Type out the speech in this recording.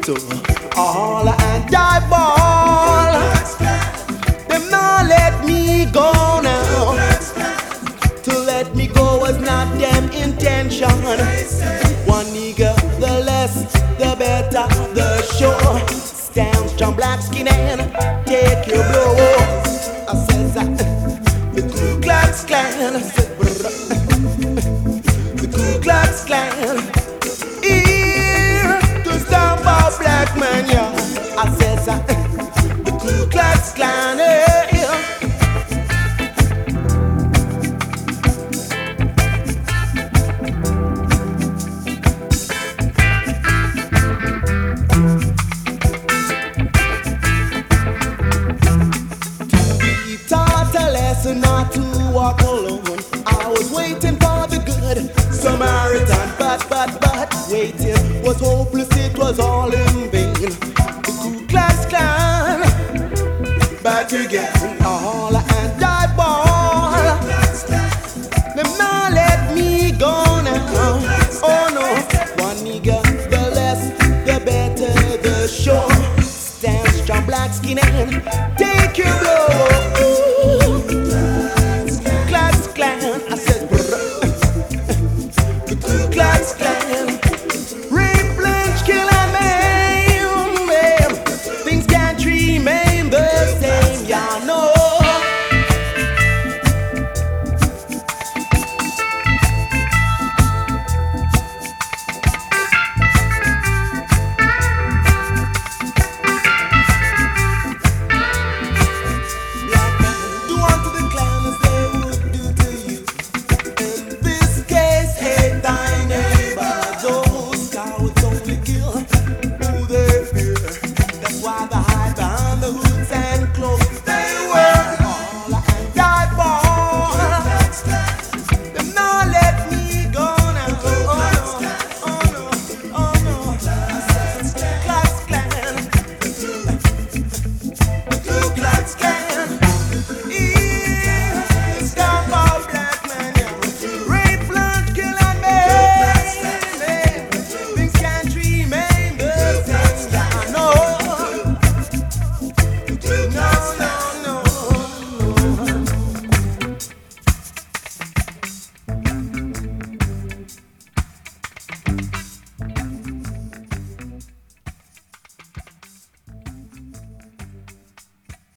to all and die ball. Them not let me go now. To let me go was not them intention. One nigga, the less, the better, the sure. Stand strong, black skin and take your blow. I says the Ku Klux Klan. I said, the Ku Klux Klan. Here to stop our black man, yeah. I says the Ku Klux Klan. Not to walk alone. I was waiting for the good Samaritan, but waiting was hopeless. It was all in vain. The Ku Klux Klan back again, all and die ball. Them not let me go now. Oh no, one nigga, the less, the better, the sure. Stand strong, black skin and take your blow.